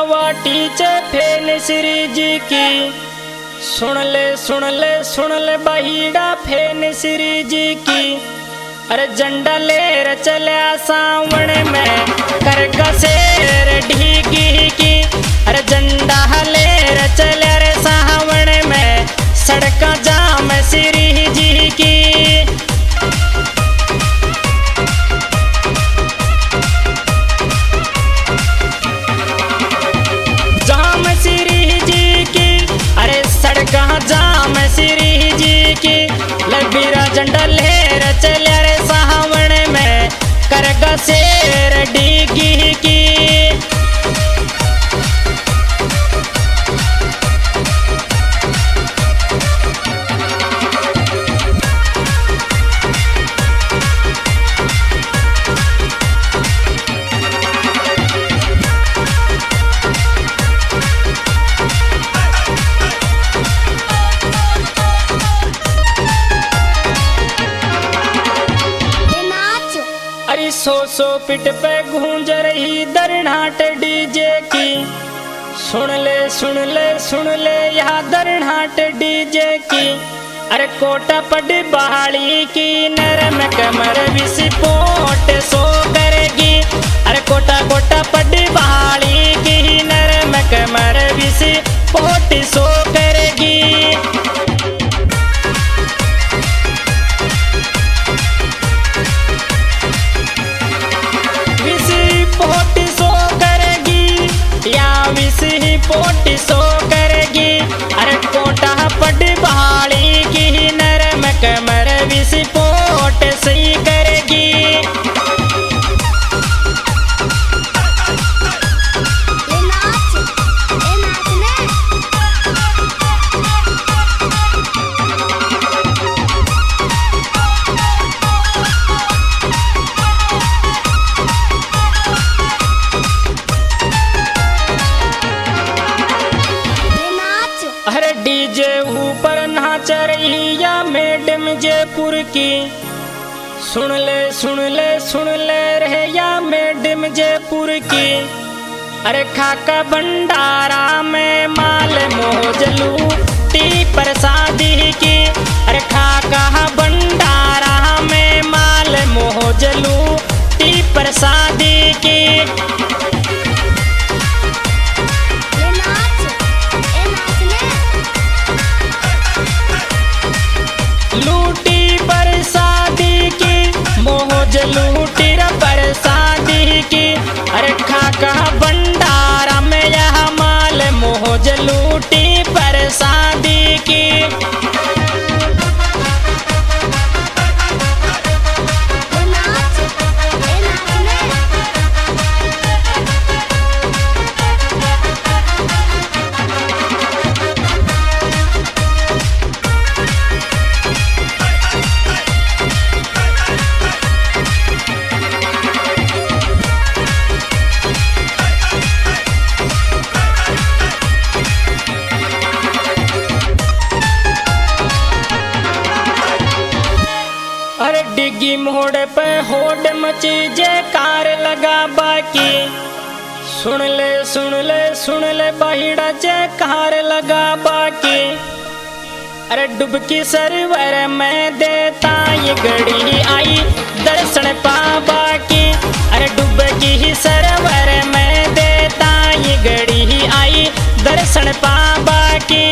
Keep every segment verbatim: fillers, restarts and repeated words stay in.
वाटी चे फेन श्री जी की। सुन ले सुन ले सुन ले बहिड़ा फेन श्री जी की। अरे झंडा लेर चल्या सावण में कर गसेर ढीगी की। अरे झंडा लेर चल्या रे सावण में सड़क जाम श्री जी की। जाम श्री जी की, अरे सड़क जाम श्री जी की। लबीरा झंडा लेर चल्या रे सावण में कर गसेर ढीगी की। सो सो पिट पे गूंज रही दरनाट डीजे की। सुन ले सुन ले सुन ले यहाँ दरनाट डीजे की। अरे कोटा पड़ी बहाली की नरम कमर विस्फोट सो करेगी। अरे कोटा कोटा पड़ी बहाली की नरम कमर विस्फोट सो करेगी। पोटी सो करेगी या विसी पोटी सो करेगी। अरे कोटा पड़ी बहाली की नरम कमर विसी पोट सही करेगी। अरे डीजे ऊपर नाच रही या मैडम जयपुर की। सुन ले सुन ले सुन ले रहे या मैडम जयपुर की। अरे खाका भंडारा में माल मौज लूटी प्रसादी की। अरे खाका भंडारा में माल मौज लूटी प्रसादी की। लूटी बरसाती की मौज लूटी बरसाती की। अरे खाका भंडारा में यह माल मौज लूटी बरसाती की। डिग्गी मोड़ पे होड़ मची जयकार लगा बाकी। सुन ले सुन ले सुन ले बहिड़ा जयकार लगा बाकी। अरे डुबकी सरवर में देता ये घड़ी आई दर्शन पाबा की। अरे डुबकी सरवर में देता ये घड़ी आई दर्शन पाबा की।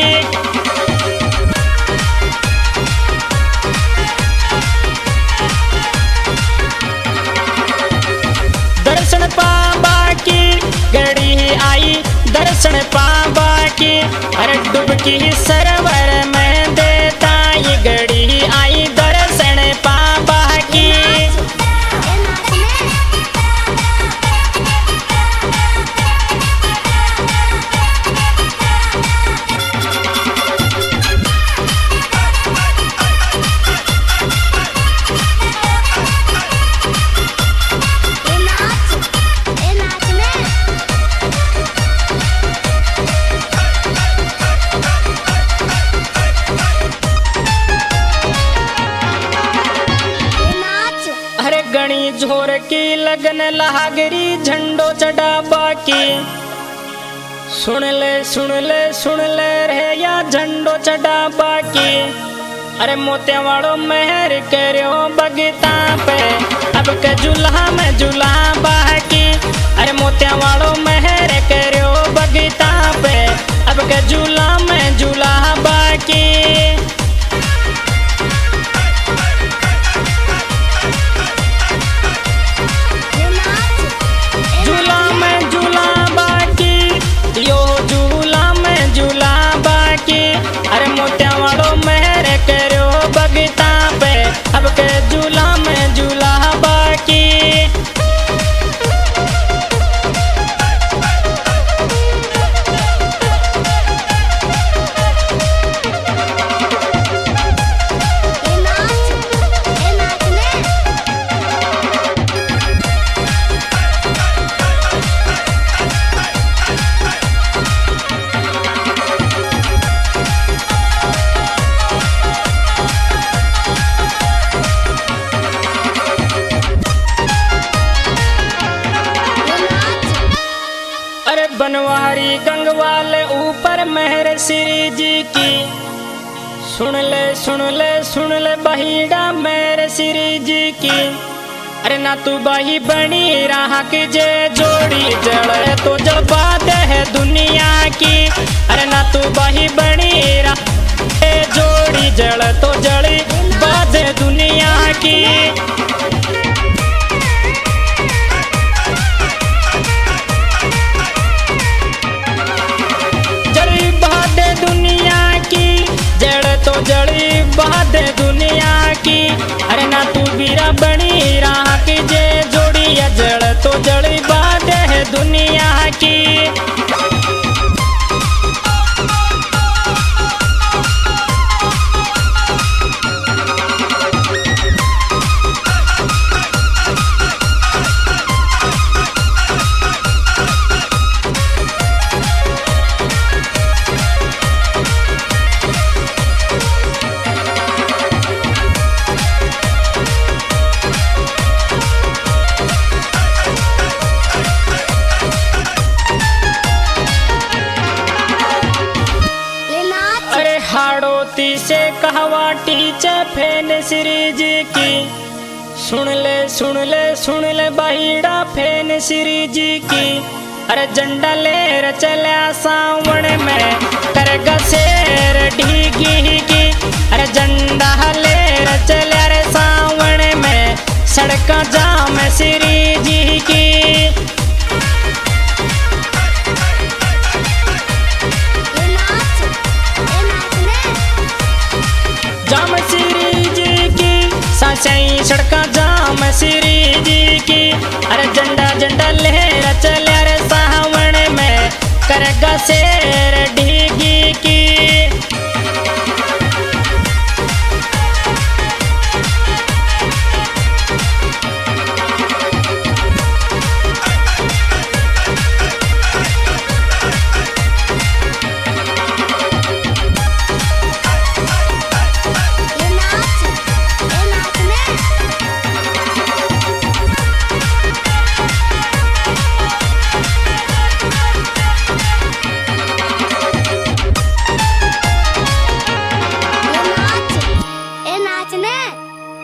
दर्शन पाबा की घड़ी आई दर्शन पाबा की। अरे डुबकी सरवर में देता ये घड़ी आई दर्शन पाबा की। झोर की लगन लहागरी झंडो चढ़ा बाकी। सुन ले सुन ले सुन ले रे या झंडो चढ़ा बाकी। अरे मोतिया वालों मेहर करो बगीता पे अब के जुल्हा में जुल्हा बाकी। अरे मोतिया वालों मेहर करो बगीता पे अब के जुल्हा में जुल्हा बाकी। जुल्हा में जुल्हा बाकी यो जुल्हा में जुल्हा बाकी। अरे मोतिया वालों मेहर करो बगीता पे अब के जुल्हा में जुल्हा बाकी। अरे बनवारी गंगवाल ऊपर मेहर श्री जी की। सुन ले सुन ले सुन ले बहिड़ा मेरे श्री जी की। अरे ना तू बही बनी रहा की जे जोड़ी जड़ तो जड़ बात है दुनिया की। अरे ना तू बही बनी रहा जोड़ी जड़ तो जड़ी बात है दुनिया की। तो जड़ी बात दुनिया की। अरे ना तू बीरा बनी रहा की जे जोड़ी या जड़ तो जड़ी बात है दुनिया की। हाड़ोती से कहवाटी चफेन श्री जी की। सुन ले सुन ले सुन ले बहिड़ा फेन श्री जी की। अरे झंडा लेर चला सावन में करगा शेर ढीगी की। अरे झंडा लेर चला रे सावन में सड़क जाम श्री जी की। जाम श्री जी की साई सड़का जाम श्री जी की। अरे झंडा झंडा लहरा चला रे सावन में करगा शेर ढीगी की।